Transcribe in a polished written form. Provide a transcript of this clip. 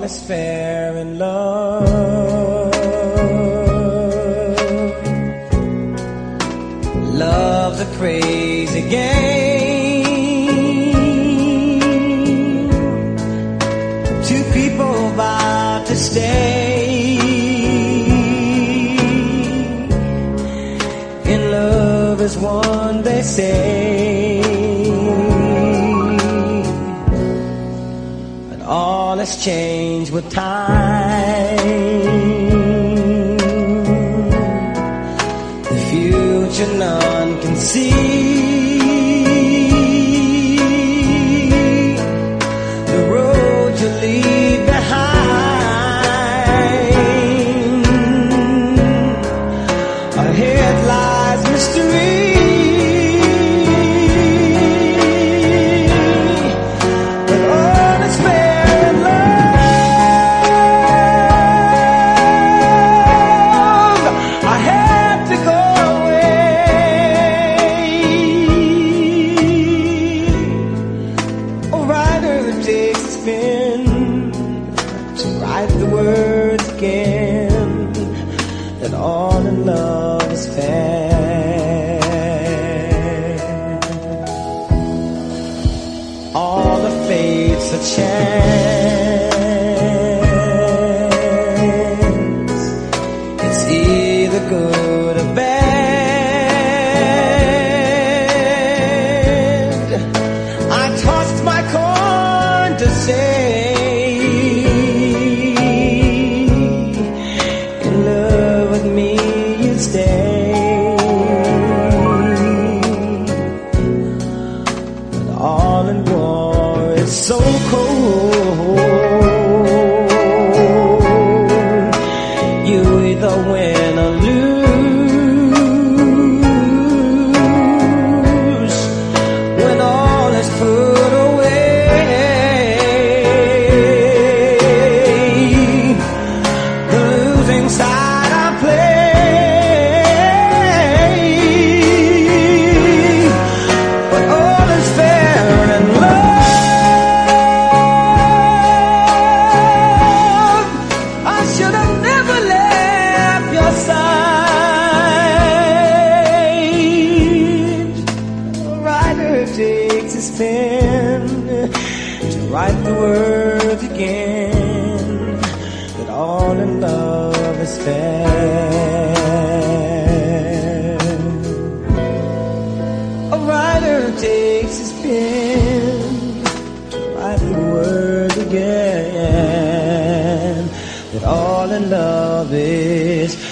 is fair in love. Love's a crazy game. Two people vow to stay in love as one, they say. But all has changed with time. The future none can see. The road you leave behind. Ahead lies mystery. But all is fair in love. I had to go away. A writer takes a spin to write the words again, that all in love is fair. All the fates are chance. It's either good or bad. I tossed my coin to say, in love with me you'd stay. But all in war is so cold. You either win or lose when all is put away. The losing side I play. But all is fair in love. I should have never left your side. A writer takes his pen to write the words again, that all in love is fair. A writer takes his pen to write the words again, that all in love is